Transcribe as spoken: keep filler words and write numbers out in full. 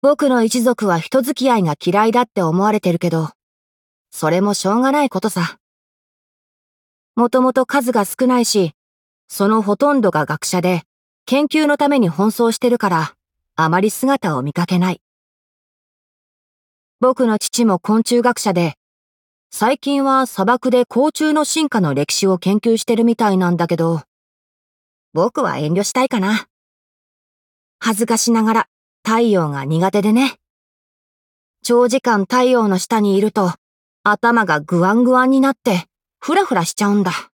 僕の一族は人付き合いが嫌いだって思われてるけど、それもしょうがないことさ。もともと数が少ないし、そのほとんどが学者で、研究のために奔走してるから、あまり姿を見かけない。僕の父も昆虫学者で、最近は砂漠で甲虫の進化の歴史を研究してるみたいなんだけど、僕は遠慮したいかな。恥ずかしながら太陽が苦手でね。長時間太陽の下にいると頭がグワングワンになってフラフラしちゃうんだ。